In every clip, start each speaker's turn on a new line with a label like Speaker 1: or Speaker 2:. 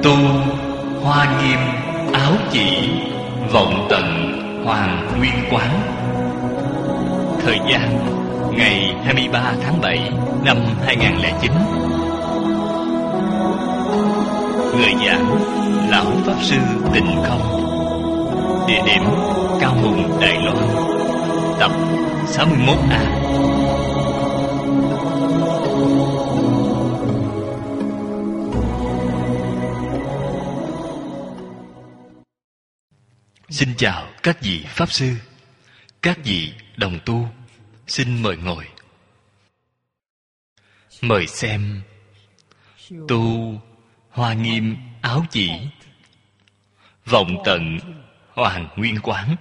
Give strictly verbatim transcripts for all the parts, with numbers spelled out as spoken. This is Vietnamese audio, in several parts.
Speaker 1: Tu hoa nghiêm áo chỉ, vọng tận hoàng nguyên quán. Thời gian ngày hai mươi ba tháng bảy năm hai nghìn không trăm lẻ chín. Người giảng Lão Pháp Sư Tịnh Không. Địa điểm Cao Hùng, Đài Loan. Tập sáu mươi mốt A. Xin chào các vị Pháp Sư, các vị đồng tu. Xin mời ngồi. Mời xem Tu hoa nghiêm áo chỉ, vọng tận hoàng nguyên quán.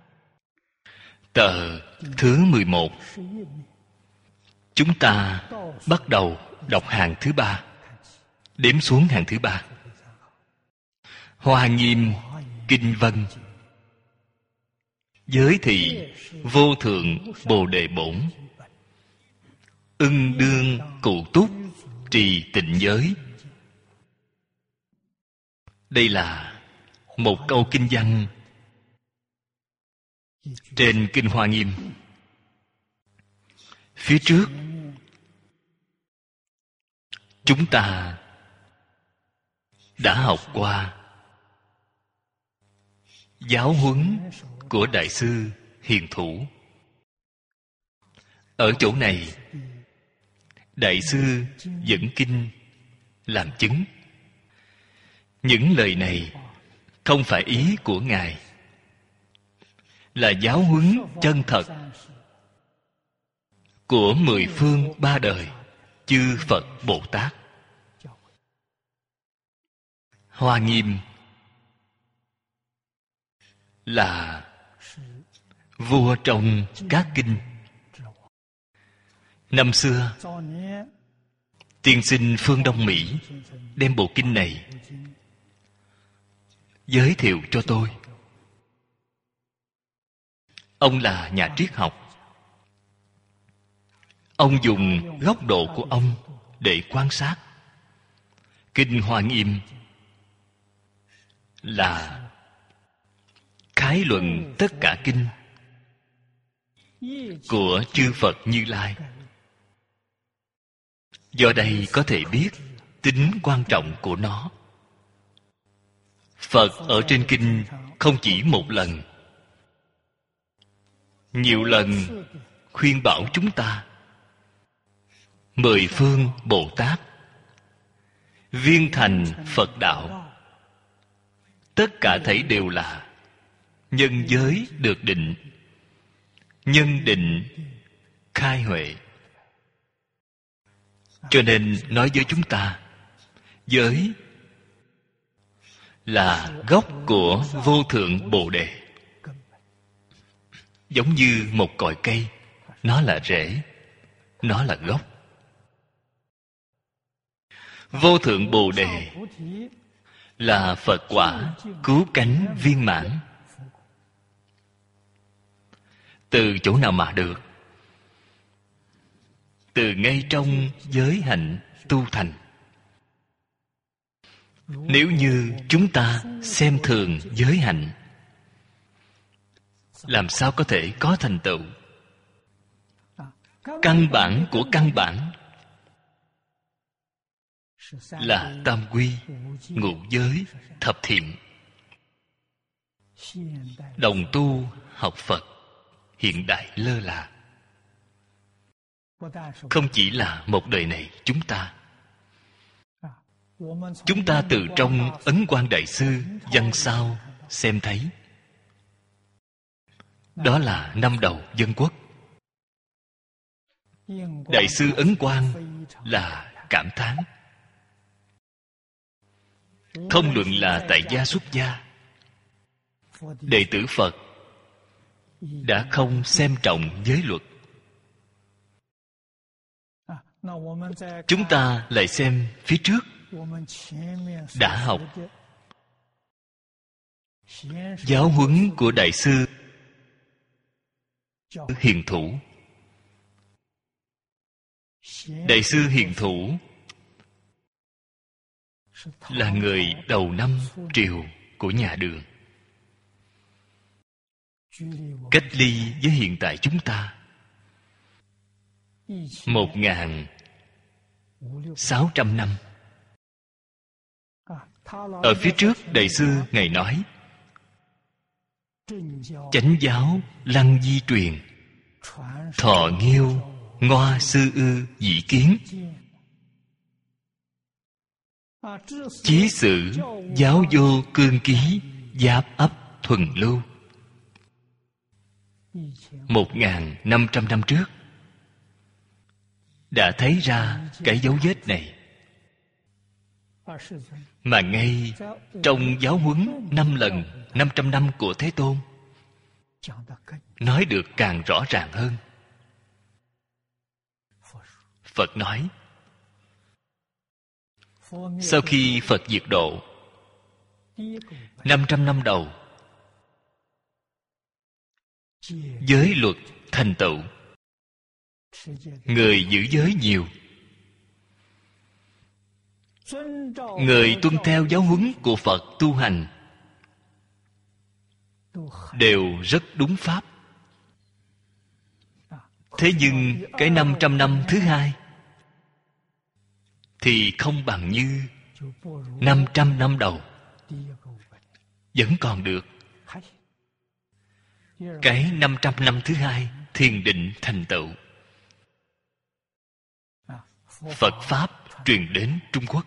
Speaker 1: Tờ thứ mười một. Chúng ta bắt đầu đọc hàng thứ ba, đếm xuống hàng thứ ba. Hoa nghiêm kinh vân. Giới thị vô thượng bồ đề bổn. Ưng đương cụ túc trì tịnh giới. Đây là một câu kinh văn trên Kinh Hoa Nghiêm. Phía trước chúng ta đã học qua giáo huấn của Đại sư Hiền Thủ. Ở chỗ này, Đại sư dẫn kinh làm chứng. Những lời này không phải ý của Ngài, là giáo huấn chân thật của mười phương ba đời chư Phật Bồ Tát. Hoa nghiêm là vua trong các kinh. Năm xưa, tiên sinh phương Đông Mỹ đem bộ kinh này giới thiệu cho tôi. Ông là nhà triết học. Ông dùng góc độ của ông để quan sát. Kinh Hoa Nghiêm là khái luận tất cả kinh của chư Phật Như Lai. Do đây có thể biết tính quan trọng của nó. Phật ở trên kinh không chỉ một lần, nhiều lần khuyên bảo chúng ta. Mười phương Bồ Tát viên thành Phật đạo, tất cả thảy đều là nhân giới được định, nhân định khai huệ. Cho nên nói với chúng ta, giới là gốc của vô thượng Bồ Đề. Giống như một cội cây, nó là rễ, nó là gốc. Vô thượng Bồ Đề là Phật quả cứu cánh viên mãn. Từ chỗ nào mà được? Từ ngay trong giới hạnh tu thành. Nếu như chúng ta xem thường giới hạnh, làm sao có thể có thành tựu? Căn bản của căn bản là tam quy, ngũ giới, thập thiện. Đồng tu học Phật hiện đại lơ là. Không chỉ là một đời này chúng ta. Chúng ta từ trong Ấn Quang Đại Sư văn sao xem thấy. Đó là năm đầu dân quốc. Đại sư Ấn Quang là cảm thán. Không luận là tại gia xuất gia, đệ tử Phật đã không xem trọng giới luật. Chúng ta lại xem phía trước đã học giáo huấn của Đại sư Hiền Thủ. Đại sư Hiền Thủ là người đầu năm triều của nhà Đường. Cách ly với hiện tại chúng ta một ngàn sáu trăm năm. Ở phía trước Đại sư Ngài nói: chánh giáo lăng di truyền, thọ nghiêu ngoa sư ư dĩ kiến, chí sử giáo vô cương ký, giáp ấp thuần lưu. Một ngàn năm trăm năm trước đã thấy ra cái dấu vết này, mà ngay trong giáo huấn năm lần năm trăm năm của Thế Tôn nói được càng rõ ràng hơn. Phật nói, sau khi Phật diệt độ, năm trăm năm đầu, giới luật thành tựu, người giữ giới nhiều, người tuân theo giáo huấn của Phật tu hành đều rất đúng pháp. Thế nhưng cái năm trăm năm thứ hai thì không bằng như năm trăm năm đầu. Vẫn còn được. Cái năm trăm năm thứ hai thiền định thành tựu, Phật Pháp truyền đến Trung Quốc,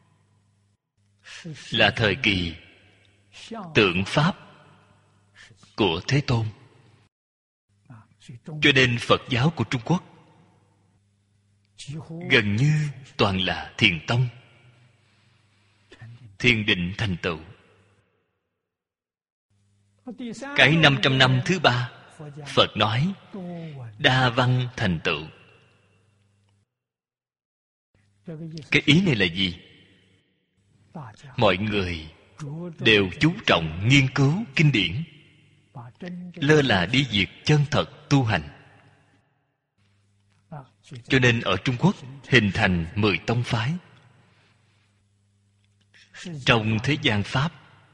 Speaker 1: là thời kỳ tượng Pháp của Thế Tôn. Cho nên Phật giáo của Trung Quốc gần như toàn là thiền tông, thiền định thành tựu. Cái năm trăm năm thứ ba, Phật nói đa văn thành tựu. Cái ý này là gì? Mọi người đều chú trọng nghiên cứu kinh điển, lơ là đi việc chân thật tu hành. Cho nên ở Trung Quốc hình thành mười tông phái. Trong thế gian Pháp,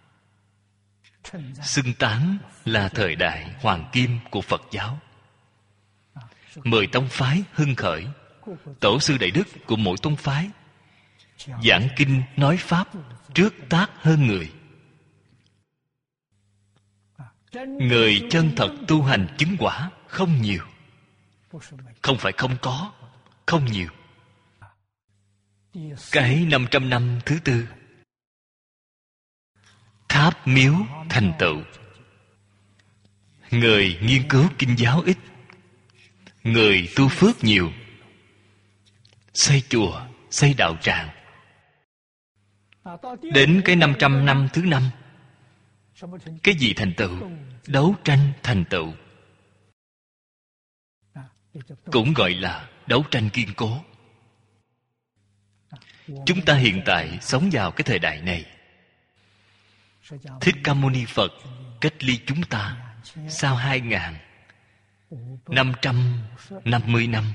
Speaker 1: xưng tán là thời đại hoàng kim của Phật giáo. Mười tông phái hưng khởi, tổ sư đại đức của mỗi tông phái giảng kinh nói pháp trước tác hơn người. Người chân thật tu hành chứng quả không nhiều. Không phải không có, không nhiều. Cái năm trăm năm thứ tư, tháp miếu thành tựu. Người nghiên cứu kinh giáo ít, người tu phước nhiều, xây chùa, xây đạo tràng. Đến cái năm trăm năm thứ năm, cái gì thành tựu? Đấu tranh thành tựu. Cũng gọi là đấu tranh kiên cố. Chúng ta hiện tại sống vào cái thời đại này. Thích Ca Mâu Ni Phật cách ly chúng ta sau hai ngàn năm trăm năm mươi năm.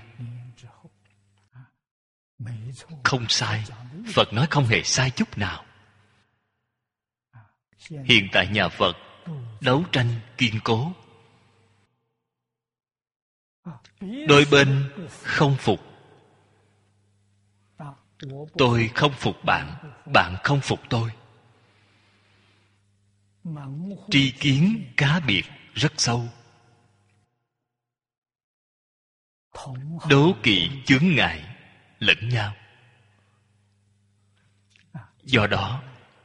Speaker 1: Không sai. Phật nói không hề sai chút nào. Hiện tại nhà Phật đấu tranh kiên cố. Đôi bên không phục. Tôi không phục bạn, bạn không phục tôi. Tri kiến cá biệt rất sâu. Đố kỵ chướng ngại lẫn nhau. Do đó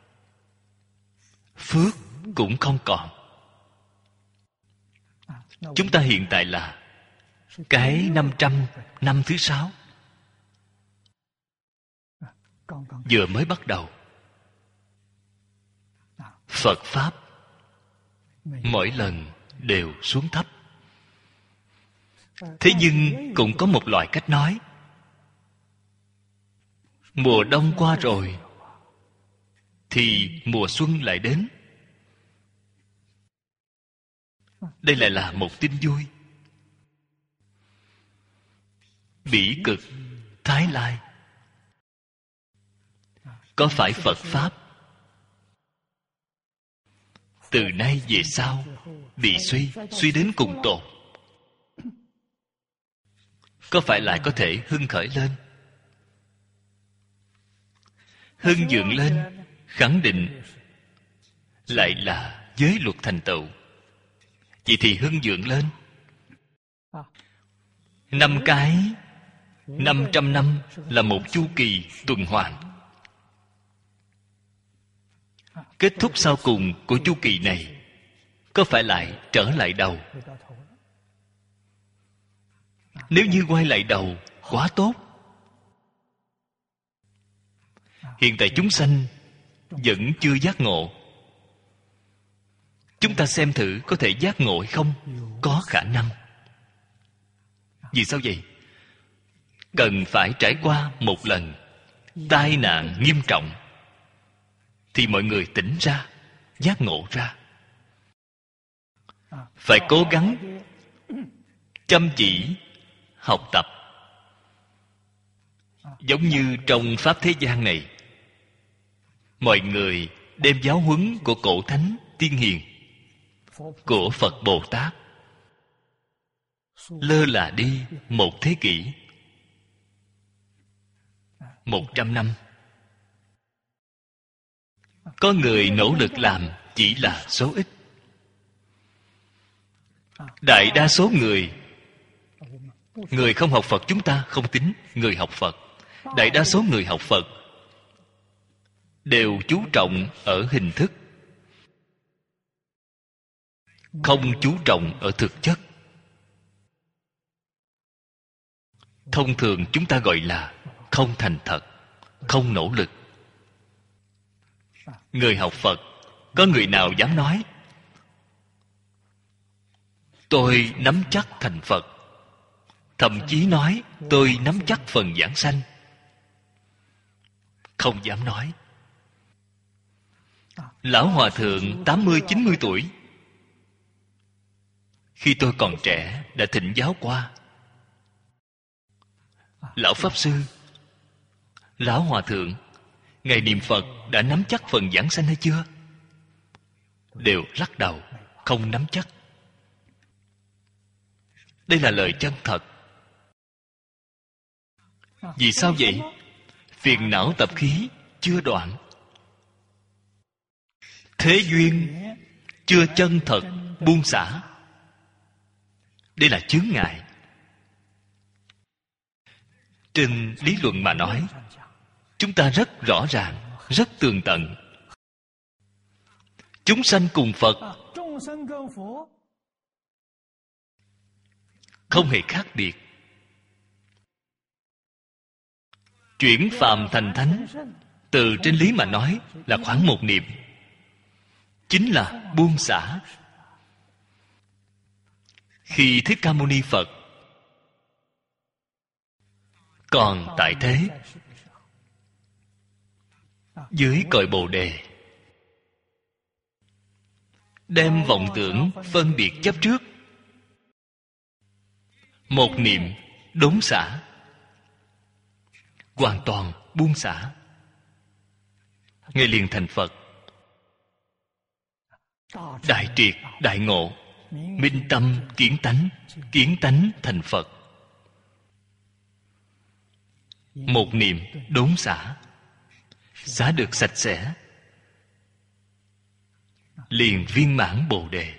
Speaker 1: phước cũng không còn. Chúng ta hiện tại là cái năm trăm năm thứ sáu, vừa mới bắt đầu. Phật Pháp mỗi lần đều xuống thấp. Thế nhưng cũng có một loại cách nói. Mùa đông qua rồi thì mùa xuân lại đến. Đây lại là một tin vui. Bỉ Cực, Thái Lai có phải Phật Pháp từ nay về sau bị suy, suy đến cùng tột, có phải lại có thể hưng khởi lên, hưng dựng lên, khẳng định lại là giới luật thành tựu. Vậy thì hưng dựng lên năm cái, năm trăm năm là một chu kỳ tuần hoàn. Kết thúc sau cùng của chu kỳ này có phải lại trở lại đầu? Nếu như quay lại đầu, quá tốt. Hiện tại chúng sanh vẫn chưa giác ngộ. Chúng ta xem thử có thể giác ngộ hay không? Có khả năng. Vì sao vậy? Cần phải trải qua một lần tai nạn nghiêm trọng thì mọi người tỉnh ra, giác ngộ ra. Phải cố gắng chăm chỉ học tập. Giống như trong Pháp thế gian này, mọi người đem giáo huấn của cổ thánh tiên hiền, của Phật Bồ Tát lơ là đi một thế kỷ, một trăm năm. Có người nỗ lực làm chỉ là số ít. Đại đa số người, người không học Phật chúng ta không tính, người học Phật, đại đa số người học Phật đều chú trọng ở hình thức, không chú trọng ở thực chất. Thông thường chúng ta gọi là không thành thật, không nỗ lực. Người học Phật, có người nào dám nói tôi nắm chắc thành Phật, thậm chí nói tôi nắm chắc phần giảng sanh? Không dám nói. Lão Hòa Thượng tám mươi chín mươi tuổi, khi tôi còn trẻ đã thỉnh giáo qua. Lão Pháp Sư, Lão Hòa Thượng, Ngài niệm Phật đã nắm chắc phần giảng sanh hay chưa? Đều lắc đầu, không nắm chắc. Đây là lời chân thật. Vì sao vậy? Phiền não tập khí chưa đoạn, thế duyên chưa chân thật buông xả. Đây là chướng ngại. Trên lý luận mà nói, chúng ta rất rõ ràng, rất tường tận. Chúng sanh cùng Phật không hề khác biệt. Chuyển phàm thành thánh, từ trên lý mà nói là khoảng một niệm, chính là buông xả. Khi Thích Ca Mâu Ni Phật còn tại thế, dưới cội Bồ Đề, đem vọng tưởng phân biệt chấp trước, một niệm đốn xả, hoàn toàn buông xả, Ngài liền thành Phật. Đại triệt đại ngộ, minh tâm kiến tánh, kiến tánh thành Phật. Một niệm đốn xả, xả được sạch sẽ, liền viên mãn Bồ Đề.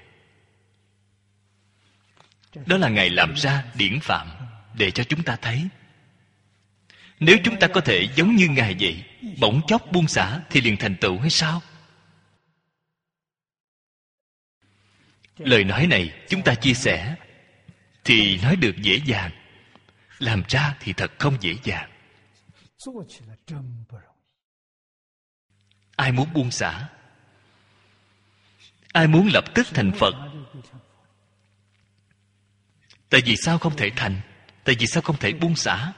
Speaker 1: Đó là Ngài làm ra điển phạm để cho chúng ta thấy. Nếu chúng ta có thể giống như Ngài vậy, bỗng chốc buông xả thì liền thành tựu hay sao? Lời nói này chúng ta chia sẻ thì nói được dễ dàng, làm ra thì thật không dễ dàng. Ai muốn buông xả? Ai muốn lập tức thành Phật? Tại vì sao không thể thành? Tại vì sao không thể buông xả?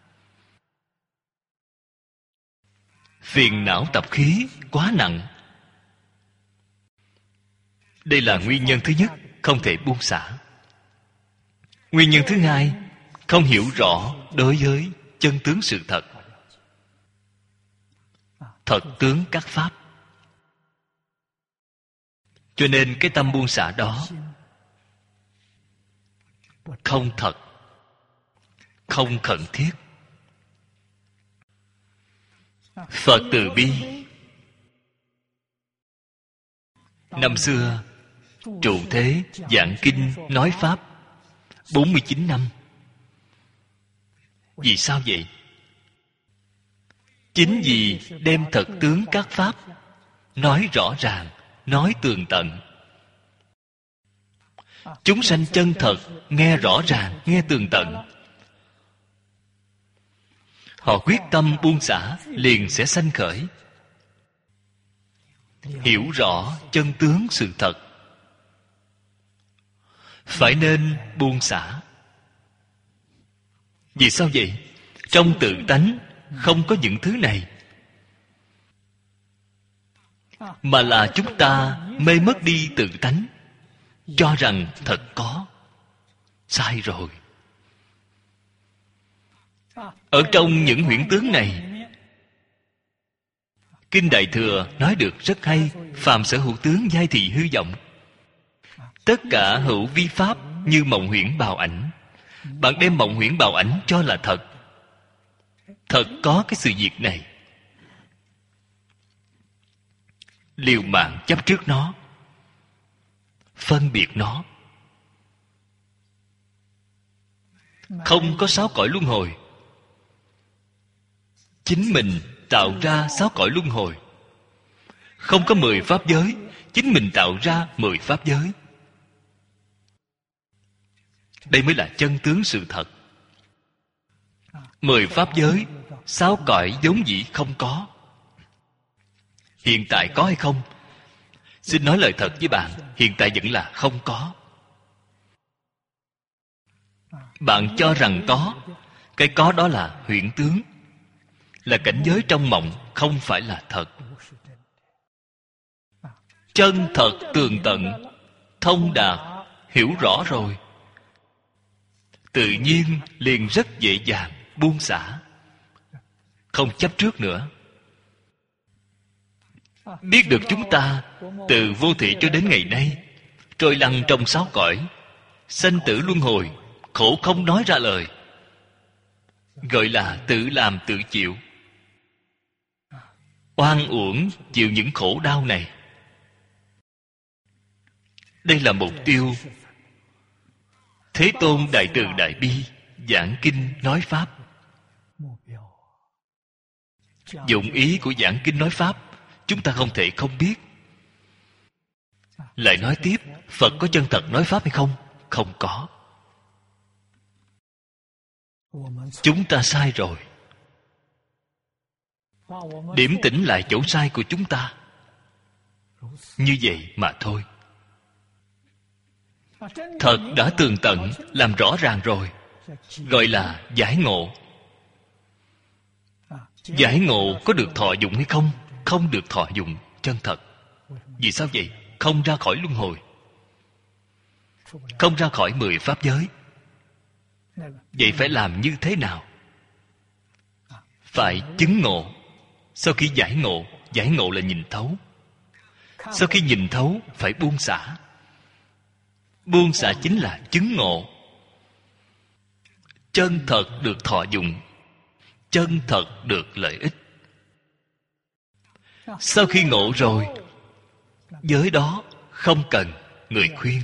Speaker 1: Phiền não tập khí quá nặng. Đây là nguyên nhân thứ nhất, không thể buông xả. Nguyên nhân thứ hai, không hiểu rõ đối với chân tướng sự thật. thật tướng các pháp. Cho nên cái tâm buông xả đó không thật, không khẩn thiết. Phật từ bi. Năm xưa trụ thế giảng kinh nói pháp bốn mươi chín năm. Vì sao vậy? Chính vì đem thật tướng các pháp nói rõ ràng, nói tường tận. Chúng sanh chân thật nghe rõ ràng, nghe tường tận. Họ quyết tâm buông xả, liền sẽ sanh khởi hiểu rõ chân tướng sự thật. Phải nên buông xả. Vì sao vậy? Trong tự tánh không có những thứ này, mà là chúng ta mê mất đi tự tánh, cho rằng thật có. Sai rồi. Ở trong những huyễn tướng này, Kinh Đại Thừa nói được rất hay. Phàm sở hữu tướng giai thị hư vọng. Tất cả hữu vi pháp như mộng huyễn bào ảnh. Bạn đem mộng huyễn bào ảnh cho là thật. Thật có cái sự việc này, liều mạng chấp trước nó, phân biệt nó. Không có sáu cõi luân hồi. Chính mình tạo ra sáu cõi luân hồi. Không có mười pháp giới, chính mình tạo ra mười pháp giới. Đây mới là chân tướng sự thật. Mười pháp giới, sáu cõi vốn dĩ không có. Hiện tại có hay không? Xin nói lời thật với bạn, hiện tại vẫn là không có. Bạn cho rằng có, cái có đó là huyễn tướng, là cảnh giới trong mộng, không phải là thật. Chân thật tường tận, thông đạt, hiểu rõ rồi, tự nhiên liền rất dễ dàng buông xả, không chấp trước nữa. Biết được chúng ta từ vô thị cho đến ngày nay trôi lăn trong sáu cõi, sanh tử luân hồi, khổ không nói ra lời, gọi là tự làm tự chịu, oan uổng chịu những khổ đau này. Đây là mục tiêu Thế Tôn đại từ đại bi giảng kinh nói pháp. Dụng ý của giảng kinh nói pháp chúng ta không thể không biết. Lại nói tiếp, Phật có chân thật nói pháp hay không? Không có. Chúng ta sai rồi. Điểm tỉnh lại chỗ sai của chúng ta. Như vậy mà thôi. Thật đã tường tận, làm rõ ràng rồi, gọi là giải ngộ. Giải ngộ có được thọ dụng hay không? Không được thọ dụng chân thật. Vì sao vậy? Không ra khỏi luân hồi, không ra khỏi mười pháp giới. Vậy phải làm như thế nào? Phải chứng ngộ. Sau khi giải ngộ, giải ngộ là nhìn thấu. Sau khi nhìn thấu, phải buông xả. Buông xả chính là chứng ngộ. Chân thật được thọ dụng, chân thật được lợi ích. Sau khi ngộ rồi, giới đó không cần người khuyên,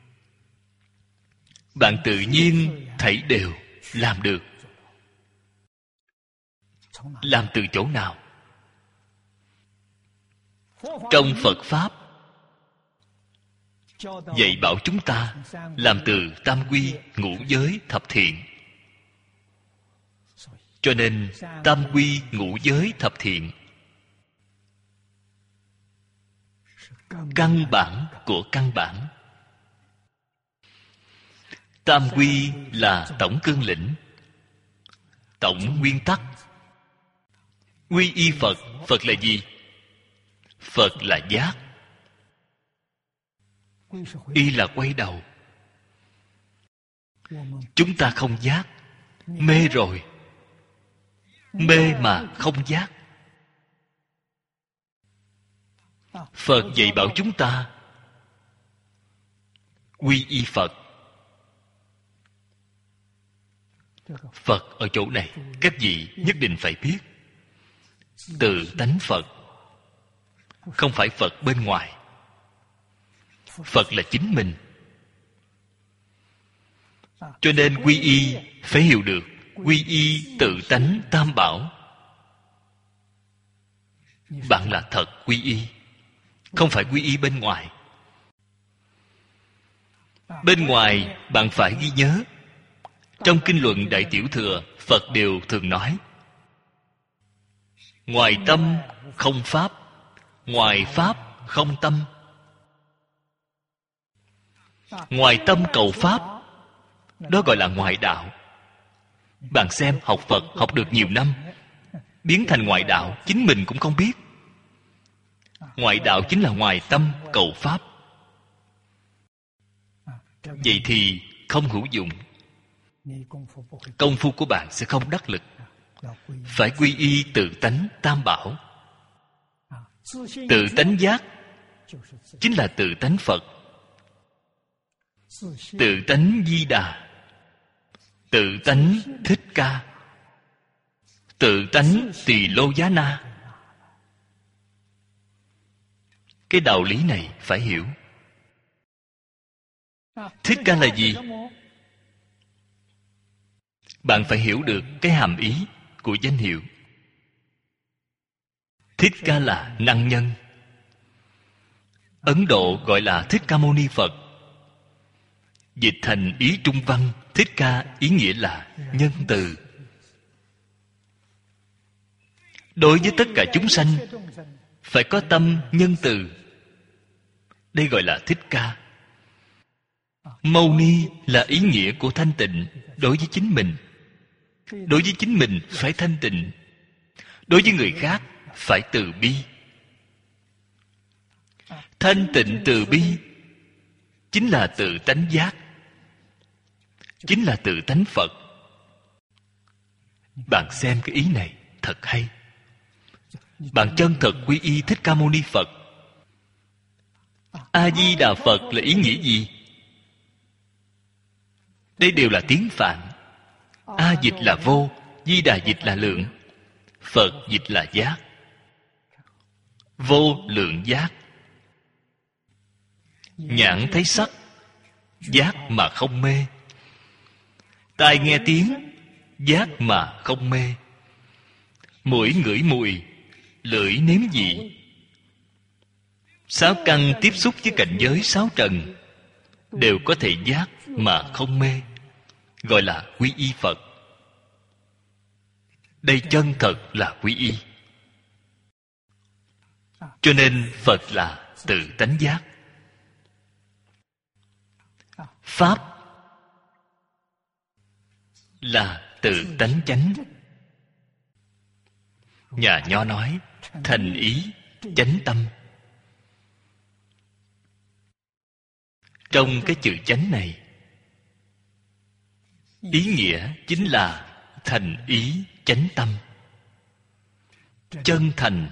Speaker 1: bạn tự nhiên thảy đều làm được. Làm từ chỗ nào? Trong Phật Pháp dạy bảo chúng ta làm từ tam quy ngũ giới thập thiện. Cho nên tam quy ngũ giới thập thiện căn bản của căn bản. Tam quy là tổng cương lĩnh, tổng nguyên tắc. Quy y Phật. Phật là gì? Phật là giác. Y là quay đầu. Chúng ta không giác, mê rồi. Mê mà không giác. Phật dạy bảo chúng ta quy y Phật. Phật ở chỗ này các vị nhất định phải biết. Tự tánh Phật, không phải Phật bên ngoài. Phật là chính mình. Cho nên quy y phải hiểu được quy y tự tánh tam bảo. Bạn là thật quy y, không phải quy y bên ngoài. Bên ngoài bạn phải ghi nhớ. Trong kinh luận Đại Tiểu Thừa, Phật đều thường nói: ngoài tâm không pháp, ngoài pháp không tâm. Ngoài tâm cầu pháp, đó gọi là ngoại đạo. Bạn xem, học Phật học được nhiều năm, biến thành ngoại đạo chính mình cũng không biết. Ngoại đạo chính là ngoài tâm cầu pháp. Vậy thì không hữu dụng. Công phu của bạn sẽ không đắc lực. Phải quy y tự tánh tam bảo. Tự tánh giác chính là tự tánh Phật, tự tánh Di Đà, tự tánh Thích Ca, tự tánh Tỳ Lô Giá Na. Cái đạo lý này phải hiểu. Thích Ca là gì? Bạn phải hiểu được cái hàm ý của danh hiệu. Thích Ca là năng nhân. Ấn Độ gọi là Thích Ca Mâu Ni Phật. Dịch thành ý trung văn, Thích Ca ý nghĩa là nhân từ. Đối với tất cả chúng sanh phải có tâm nhân từ. Đây gọi là Thích Ca. Mâu Ni là ý nghĩa của thanh tịnh. Đối với chính mình, đối với chính mình phải thanh tịnh. Đối với người khác phải từ bi. Thanh tịnh từ bi chính là tự tánh giác, chính là tự tánh Phật. Bạn xem cái ý này thật hay. Bạn chân thật quy y Thích Ca Mâu Ni Phật. A Di Đà Phật là ý nghĩa gì? Đây đều là tiếng Phạn. A dịch là vô, Di Đà dịch là lượng, Phật dịch là giác. Vô lượng giác. Nhãn thấy sắc, giác mà không mê. Tai nghe tiếng, giác mà không mê. Mũi ngửi mùi, lưỡi nếm vị. Sáu căn tiếp xúc với cảnh giới sáu trần, đều có thể giác mà không mê. Gọi là quy y Phật. Đây chân thật là quy y. Cho nên Phật là tự tánh giác. Pháp là tự tánh chánh. Nhà Nho nói thành ý chánh tâm. Trong cái chữ chánh này, ý nghĩa chính là thành ý chánh tâm. Chân thành,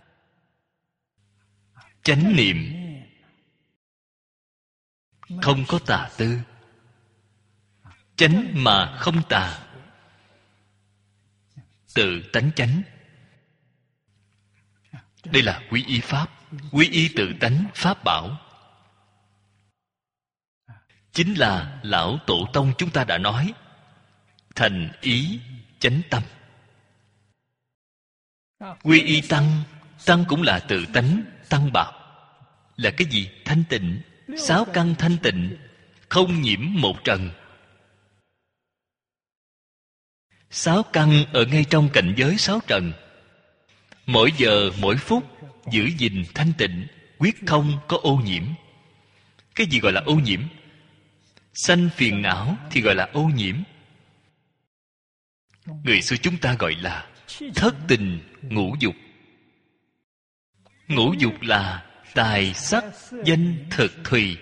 Speaker 1: chánh niệm, không có tà tư. Chánh mà không tà, tự tánh chánh. Đây là quy y Pháp, quy y tự tánh Pháp bảo. Chính là Lão Tổ Tông chúng ta đã nói thành ý chánh tâm. Quy y Tăng, Tăng cũng là tự tánh Tăng bảo. Là cái gì? Thanh tịnh. Sáu căn thanh tịnh, không nhiễm một trần. Sáu căn ở ngay trong cảnh giới sáu trần. Mỗi giờ mỗi phút giữ gìn thanh tịnh, quyết không có ô nhiễm. Cái gì gọi là ô nhiễm? Sanh phiền não thì gọi là ô nhiễm. Người xưa chúng ta gọi là thất tình ngũ dục. Ngũ dục là tài sắc danh thực thùy.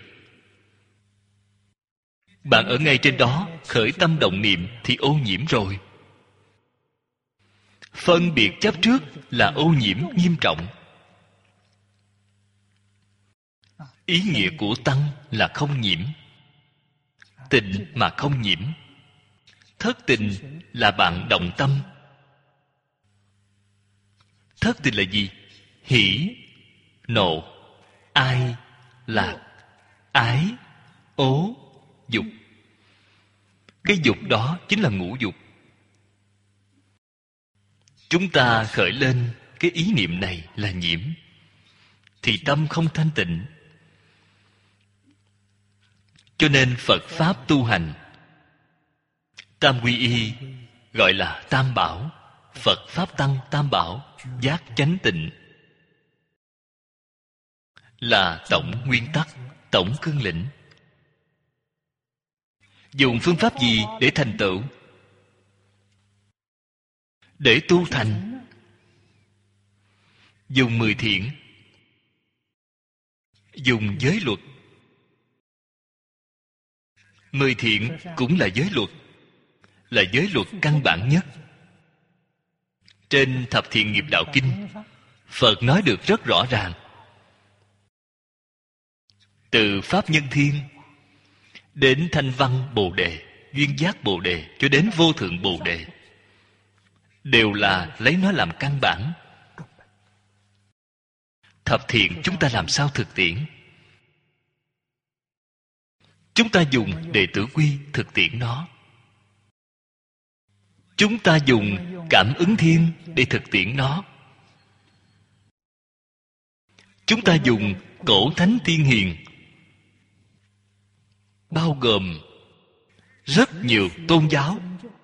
Speaker 1: Bạn ở ngay trên đó khởi tâm động niệm thì ô nhiễm rồi. Phân biệt chấp trước là ô nhiễm nghiêm trọng. Ý nghĩa của tăng là không nhiễm, tịnh mà không nhiễm. Thất tình là bạn động tâm. Thất tình là gì? Hỷ, nộ, ai, lạc, ái, ố, dục. Cái dục đó chính là ngũ dục. Chúng ta khởi lên cái ý niệm này là nhiễm, thì tâm không thanh tịnh. Cho nên Phật Pháp tu hành tam quy y gọi là tam bảo. Phật Pháp Tăng tam bảo, giác chánh tịnh, là tổng nguyên tắc, tổng cương lĩnh. Dùng phương pháp gì để thành tựu? Để tu thành, dùng mười thiện, dùng giới luật. Mười thiện cũng là giới luật, là giới luật căn bản nhất. Trên Thập Thiện Nghiệp Đạo Kinh, Phật nói được rất rõ ràng. Từ Pháp Nhân Thiên đến Thanh Văn Bồ Đề, Duyên Giác Bồ Đề, cho đến Vô Thượng Bồ Đề, đều là lấy nó làm căn bản. Thập thiện chúng ta làm sao thực tiễn? Chúng ta dùng đệ tử quy thực tiễn nó. Chúng ta dùng cảm ứng thiên để thực tiễn nó. Chúng ta dùng cổ thánh tiên hiền, bao gồm rất nhiều tôn giáo,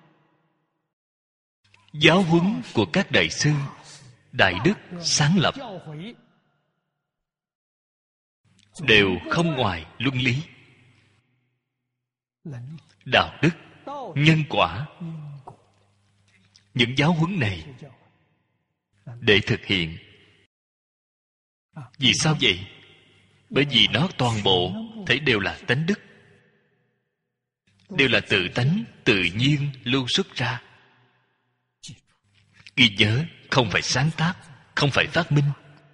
Speaker 1: giáo huấn của các đại sư, đại đức sáng lập, đều không ngoài luân lý, đạo đức, nhân quả. Những giáo huấn này để thực hiện. Vì sao vậy? Bởi vì nó toàn bộ thấy đều là tánh đức, đều là tự tánh tự nhiên lưu xuất ra. Ghi nhớ, không phải sáng tác, không phải phát minh,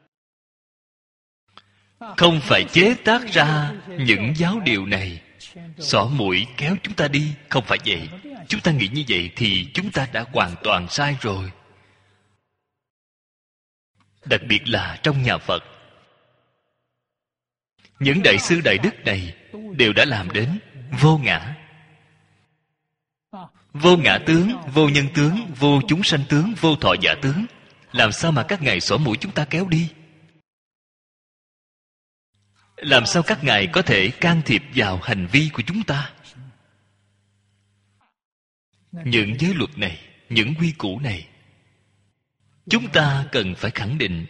Speaker 1: không phải chế tác ra những giáo điều này xỏ mũi kéo chúng ta đi. Không phải vậy. Chúng ta nghĩ như vậy thì chúng ta đã hoàn toàn sai rồi. Đặc biệt là trong nhà Phật, những đại sư đại đức này đều đã làm đến vô ngã. Vô ngã tướng, vô nhân tướng, vô chúng sanh tướng, vô thọ giả tướng. Làm sao mà các ngài xỏ mũi chúng ta kéo đi? Làm sao các ngài có thể can thiệp vào hành vi của chúng ta? Những giới luật này, những quy củ này, chúng ta cần phải khẳng định,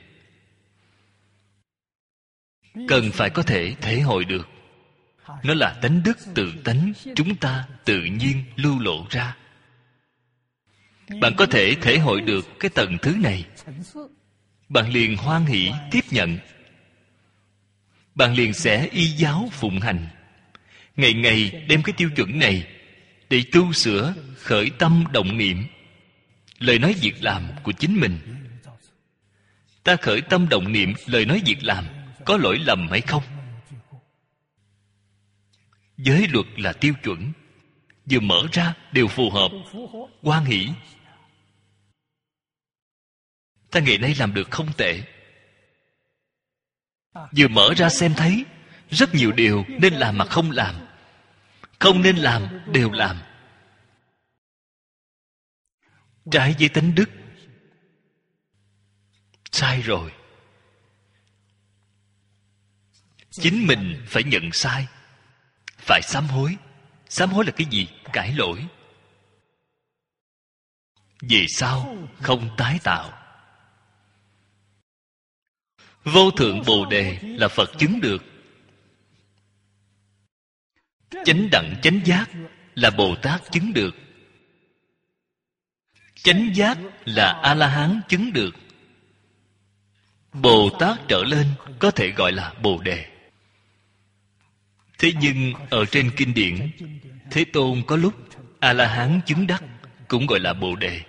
Speaker 1: cần phải có thể thể hội được. Nó là tánh đức tự tánh chúng ta tự nhiên lưu lộ ra. Bạn có thể thể hội được cái tầng thứ này, bạn liền hoan hỷ tiếp nhận. Bạn liền sẽ y giáo phụng hành, ngày ngày đem cái tiêu chuẩn này để tu sửa khởi tâm động niệm, lời nói việc làm của chính mình. Ta khởi tâm động niệm, lời nói việc làm có lỗi lầm hay không? Giới luật là tiêu chuẩn, vừa mở ra đều phù hợp, hoan hỷ. Ta ngày nay làm được không tệ. Vừa mở ra xem thấy rất nhiều điều nên làm mà không làm, không nên làm đều làm, trái với tánh đức. Sai rồi. Chính mình phải nhận sai, phải sám hối. Sám hối là cái gì? Cải lỗi. Về sau không tái tạo. Vô thượng Bồ Đề là Phật chứng được. Chánh đẳng chánh giác là Bồ Tát chứng được. Chánh giác là A-la-hán chứng được. Bồ Tát trở lên có thể gọi là Bồ Đề. Thế nhưng ở trên kinh điển, Thế Tôn có lúc A-la-hán chứng đắc cũng gọi là Bồ Đề.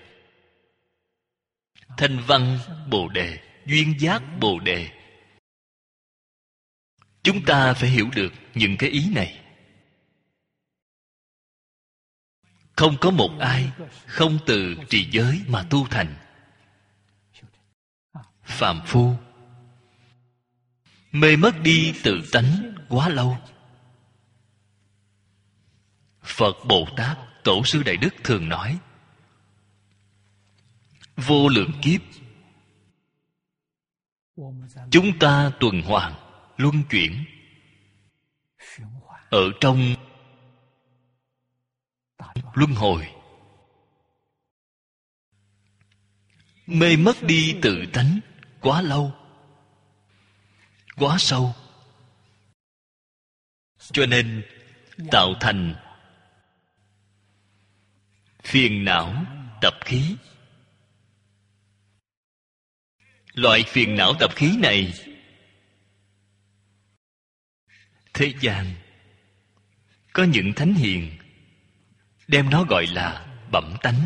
Speaker 1: Thanh Văn Bồ Đề, Duyên Giác Bồ Đề, Chúng ta phải hiểu được những cái ý này. Không có một ai không từ trì giới mà tu thành. Phàm phu mê mất đi tự tánh quá lâu. Phật Bồ Tát, Tổ sư Đại Đức thường nói, vô lượng kiếp chúng ta tuần hoàn luân chuyển ở trong luân hồi, mê mất đi tự tánh quá lâu, quá sâu, cho nên tạo thành phiền não tập khí. Loại phiền não tập khí này, thế gian có những thánh hiền đem nó gọi là bẩm tánh,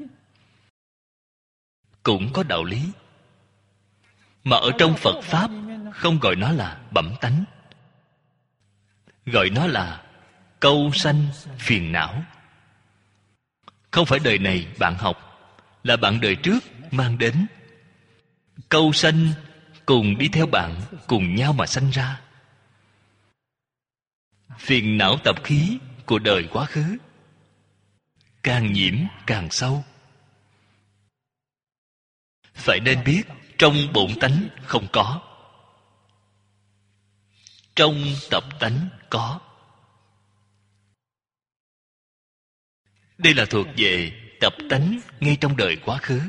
Speaker 1: cũng có đạo lý. Mà ở trong Phật Pháp không gọi nó là bẩm tánh, gọi nó là câu sanh phiền não. Không phải đời này bạn học, là bạn đời trước mang đến. Câu sanh cùng đi theo bạn, cùng nhau mà sanh ra. Phiền não tập khí của đời quá khứ càng nhiễm càng sâu. Phải nên biết trong bổn tánh không có, trong tập tánh có. Đây là thuộc về tập tánh ngay trong đời quá khứ.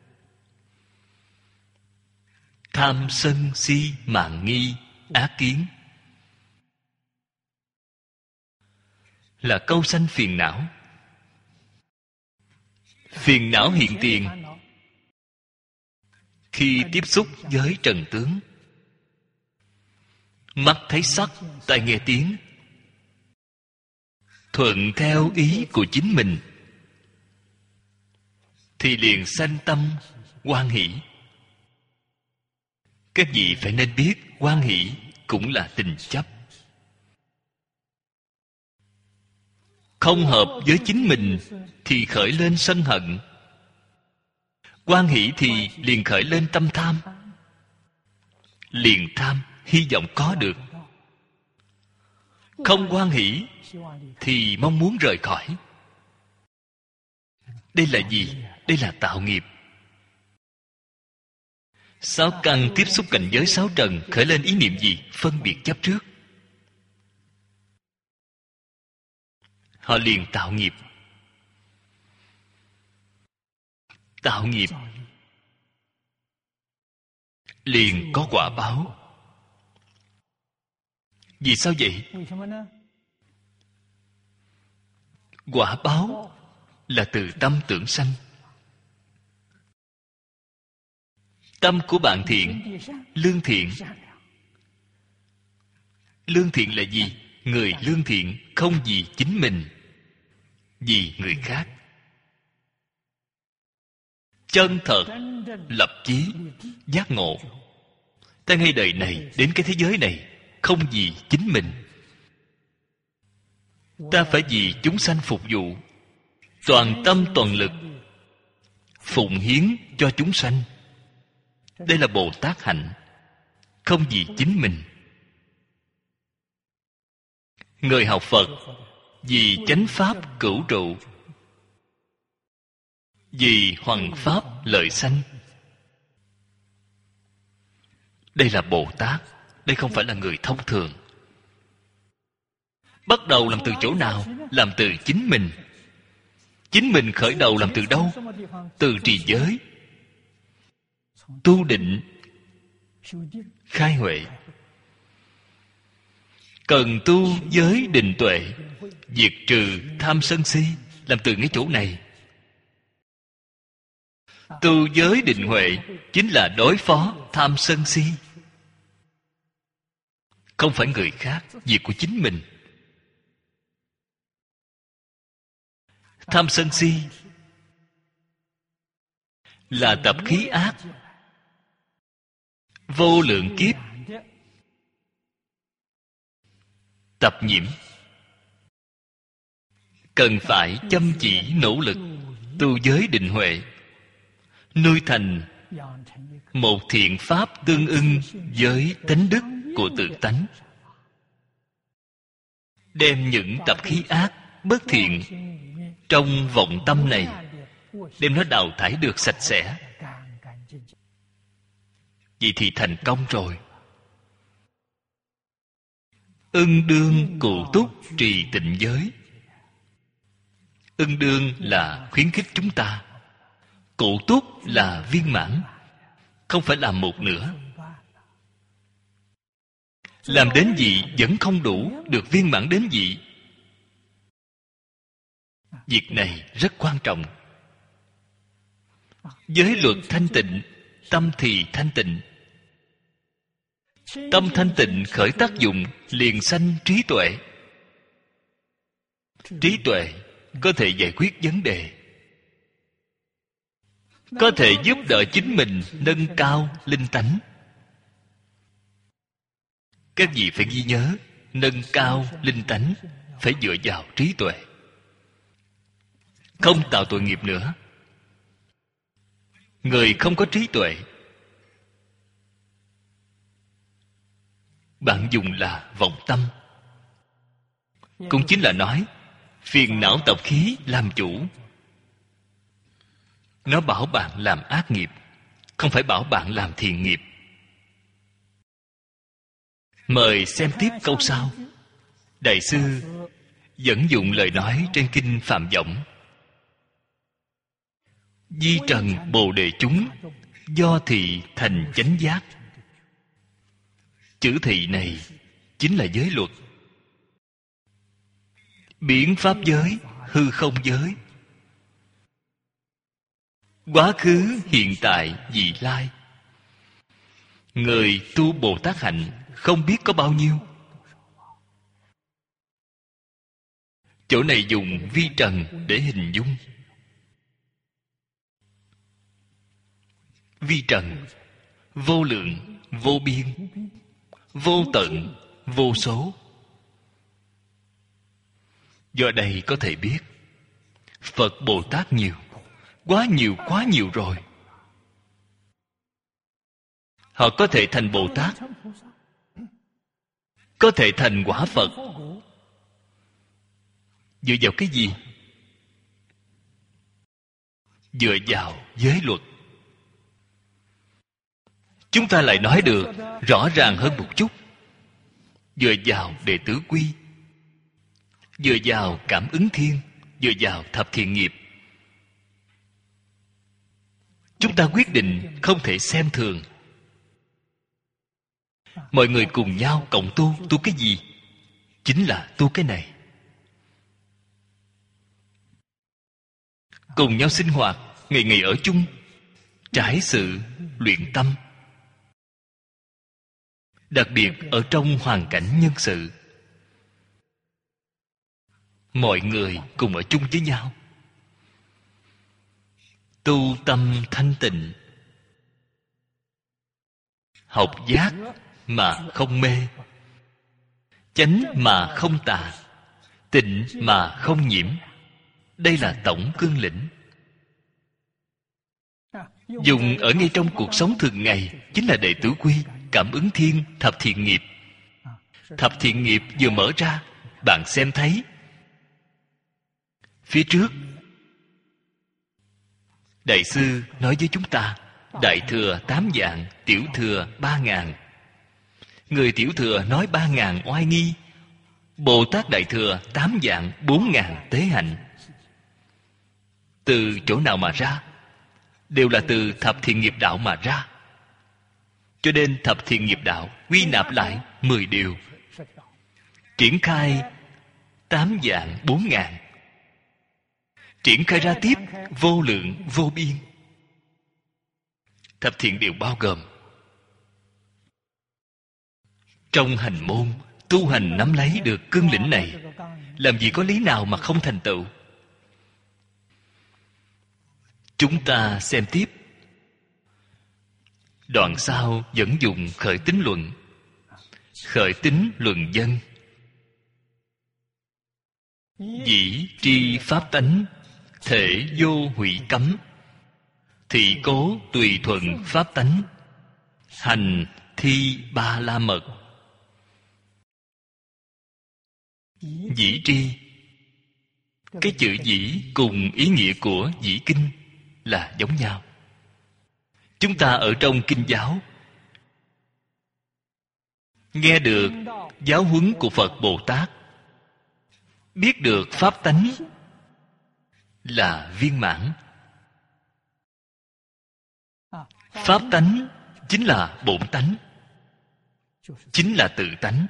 Speaker 1: Tham sân si mạn nghi ác kiến là câu sanh phiền não. Phiền não hiện tiền khi tiếp xúc với trần tướng. Mắt thấy sắc, tai nghe tiếng, thuận theo ý của chính mình, thì liền sanh tâm hoan hỷ. Các vị phải nên biết, hoan hỷ cũng là tình chấp. Không hợp với chính mình thì khởi lên sân hận. Hoan hỷ thì liền khởi lên tâm tham. Liền tham, hy vọng có được. Không hoan hỷ thì mong muốn rời khỏi. Đây là gì? Đây là tạo nghiệp. Sáu căn tiếp xúc cảnh giới sáu trần, khởi lên ý niệm gì? Phân biệt chấp trước. Họ liền tạo nghiệp. Tạo nghiệp liền có quả báo. Vì sao vậy? Quả báo là từ tâm tưởng sanh. Tâm của bạn thiện, lương thiện. Lương thiện là gì? Người lương thiện không vì chính mình, vì người khác. Chân thật, lập chí, giác ngộ. Ta ngay đời này, đến cái thế giới này, không vì chính mình. Ta phải vì chúng sanh phục vụ, toàn tâm toàn lực phụng hiến cho chúng sanh. Đây là Bồ Tát hạnh, không vì chính mình. Người học Phật vì chánh pháp cửu trụ, vì hoằng pháp lợi sanh. Đây là Bồ Tát, đây không phải là người thông thường. Bắt đầu làm từ chỗ nào? Làm từ chính mình. Chính mình khởi đầu làm từ đâu? Từ trì giới, tu định, khai huệ. Cần tu giới định tuệ, diệt trừ tham sân si, làm từ ngay chỗ này. Tu giới định huệ chính là đối phó tham sân si. Không phải người khác, việc của chính mình. Tham sân si là tập khí ác, vô lượng kiếp tập nhiễm. Cần phải chăm chỉ nỗ lực tu giới định huệ, nuôi thành một thiện pháp tương ưng với tánh đức của tự tánh, đem những tập khí ác bất thiện trong vọng tâm này, đem nó đào thải được sạch sẽ. Vậy thì thành công rồi. Ưng đương cụ túc trì tịnh giới. Ưng đương là khuyến khích chúng ta, cụ túc là viên mãn, không phải làm một nửa. Làm đến gì vẫn không đủ, được viên mãn đến gì. Việc này rất quan trọng. Giới luật thanh tịnh, tâm thì thanh tịnh. Tâm thanh tịnh khởi tác dụng, liền sanh trí tuệ. Trí tuệ có thể giải quyết vấn đề, có thể giúp đỡ chính mình nâng cao linh tánh. Các vị phải ghi nhớ, nâng cao linh tánh phải dựa vào trí tuệ, không tạo tội nghiệp nữa. Người không có trí tuệ, bạn dùng là vọng tâm, cũng chính là nói phiền não tập khí làm chủ. Nó bảo bạn làm ác nghiệp, không phải bảo bạn làm thiện nghiệp. Mời xem tiếp câu sau. Đại sư dẫn dụng lời nói trên kinh Phạm Võng: di trần bồ đề chúng, do thị thành chánh giác. Chữ thị này chính là giới luật, biến pháp giới, hư không giới, quá khứ, hiện tại, vị lai. Người tu Bồ Tát hạnh không biết có bao nhiêu. Chỗ này dùng vi trần để hình dung. Vi trần vô lượng, vô biên, vô tận, vô số. Do đây có thể biết Phật Bồ Tát nhiều, quá nhiều, quá nhiều rồi. Họ có thể thành Bồ Tát, có thể thành quả Phật. Dựa vào cái gì? Dựa vào giới luật. Chúng ta lại nói được rõ ràng hơn một chút. Dựa vào đệ tử quy, dựa vào cảm ứng thiên, dựa vào thập thiện nghiệp. Chúng ta quyết định không thể xem thường. Mọi người cùng nhau cộng tu. Tu cái gì? Chính là tu cái này. Cùng nhau sinh hoạt, ngày ngày ở chung, trải sự luyện tâm. Đặc biệt ở trong hoàn cảnh nhân sự, mọi người cùng ở chung với nhau, tu tâm thanh tịnh, học giác mà không mê, chánh mà không tà, tịnh mà không nhiễm. Đây là tổng cương lĩnh. Dùng ở ngay trong cuộc sống thường ngày chính là đệ tử quy, cảm ứng thiên, thập thiện nghiệp. Thập thiện nghiệp vừa mở ra, bạn xem thấy phía trước Đại sư nói với chúng ta: đại thừa tám vạn, tiểu thừa ba ngàn. Người tiểu thừa nói ba ngàn oai nghi, Bồ Tát đại thừa tám vạn bốn ngàn tế hạnh. Từ chỗ nào mà ra? Đều là từ thập thiện nghiệp đạo mà ra. Cho nên thập thiện nghiệp đạo quy nạp lại mười điều, triển khai tám vạn bốn ngàn, triển khai ra tiếp vô lượng vô biên. Thập thiện đều bao gồm. Trong hành môn tu hành nắm lấy được cương lĩnh này, làm gì có lý nào mà không thành tựu. Chúng ta xem tiếp. Đoạn sau vẫn dùng khởi tín luận. Khởi tín luận dân. Dĩ tri pháp tánh, thể vô hủy cấm. Thị cố tùy thuận pháp tánh, hành thi ba la mật. Dĩ tri, cái chữ dĩ cùng ý nghĩa của dĩ kinh là giống nhau. Chúng ta ở trong kinh giáo nghe được giáo huấn của Phật Bồ Tát, biết được pháp tánh là viên mãn. Pháp tánh chính là bổn tánh, chính là tự tánh.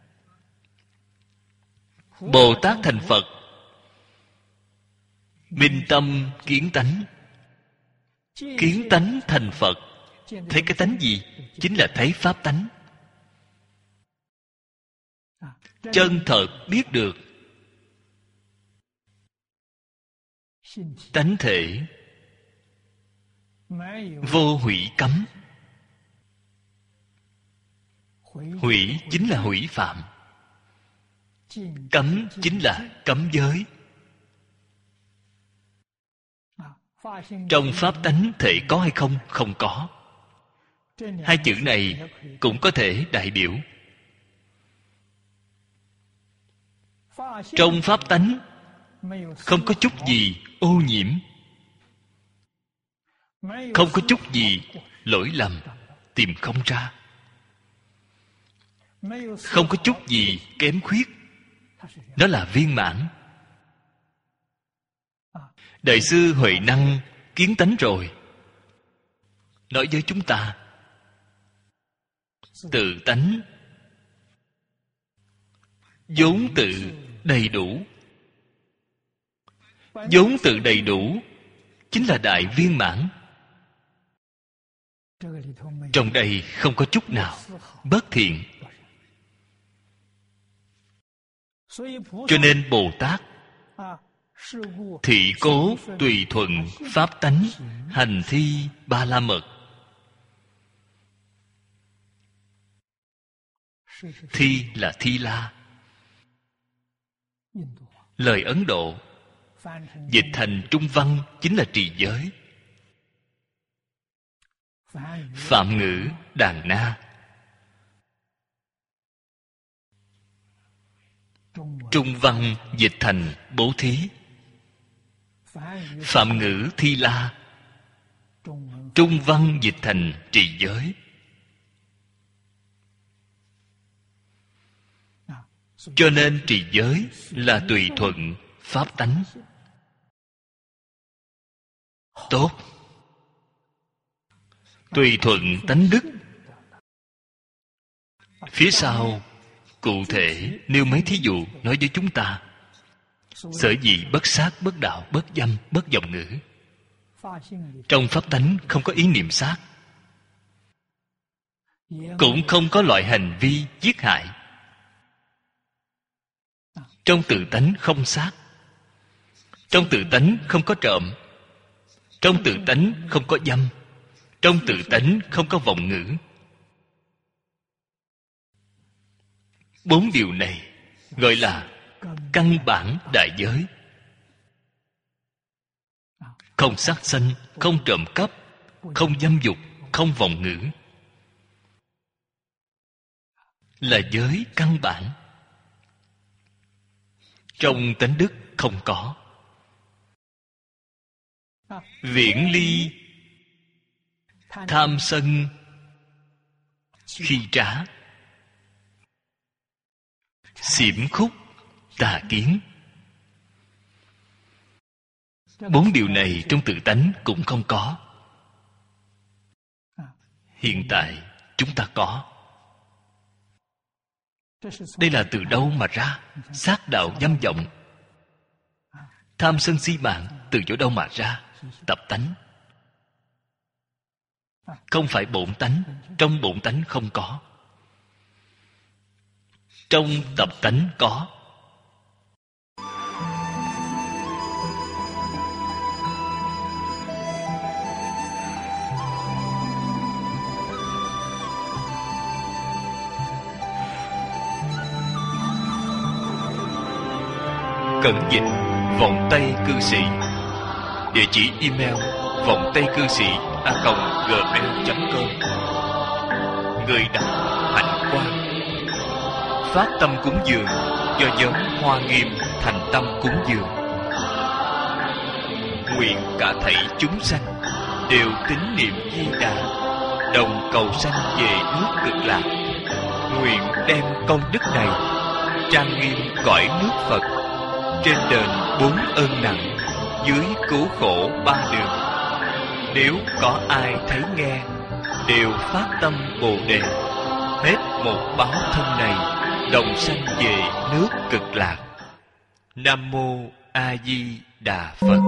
Speaker 1: Bồ Tát thành Phật, minh tâm kiến tánh. Kiến tánh thành Phật, thấy cái tánh gì? Chính là thấy pháp tánh. Chân thật biết được tánh thể vô hủy cấm. Hủy chính là hủy phạm, cấm chính là cấm giới. Trong pháp tánh thể có hay không? Không có. Hai chữ này cũng có thể đại biểu. Trong pháp tánh không có chút gì ô nhiễm, không có chút gì lỗi lầm tìm không ra, không có chút gì kém khuyết. Nó là viên mãn. Đại sư Huệ Năng kiến tánh rồi, nói với chúng ta tự tánh vốn tự đầy đủ. Vốn tự đầy đủ chính là đại viên mãn. Trong đây không có chút nào bất thiện. Cho nên Bồ Tát thị cố tùy thuận pháp tánh, hành thi ba la mật. Thi là Thi La, lời Ấn Độ. Dịch thành Trung văn chính là trì giới. Phạm ngữ Đàn Na, Trung văn dịch thành bố thí. Phạm ngữ Thi La, Trung văn dịch thành trì giới. Cho nên trì giới là tùy thuận pháp tánh. Tốt. Tùy thuận tánh đức. Phía sau cụ thể nêu mấy thí dụ nói với chúng ta. Sở dĩ bất sát, bất đạo, bất dâm, bất vọng ngữ. Trong pháp tánh không có ý niệm sát, cũng không có loại hành vi giết hại. Trong tự tánh không sát, trong tự tánh không có trộm, trong tự tánh không có dâm, trong tự tánh không có vọng ngữ. Bốn điều này gọi là căn bản đại giới. Không sát sanh, không trộm cắp, không dâm dục, không vọng ngữ, là giới căn bản. Trong tánh đức không có. Viễn ly tham sân khi trá, xiểm khúc tà kiến. Bốn điều này trong tự tánh cũng không có. Hiện tại chúng ta có. Đây là từ đâu mà ra? Sát đạo dâm vọng, tham sân si mạng từ chỗ đâu mà ra? Tập tánh, không phải bổn tánh. Trong bổn tánh không có, trong tập tánh có. Cẩn dịch Vọng Tây Cư Sĩ. Địa chỉ email vọng tây cư sĩ a còng gmail chấm com. Người đọc Hạnh Quang. Phát tâm cúng dường do nhóm Hoa Nghiêm thành tâm cúng dường. Nguyện cả thảy chúng sanh đều tín niệm Di Đà, đồng cầu sanh về nước Cực Lạc. Nguyện đem công đức này trang nghiêm cõi nước Phật, trên đền bốn ơn nặng, dưới cứu khổ ba đường. Nếu có ai thấy nghe, đều phát tâm Bồ Đề, hết một báo thân này, đồng sanh về nước Cực Lạc. Nam mô A Di Đà Phật.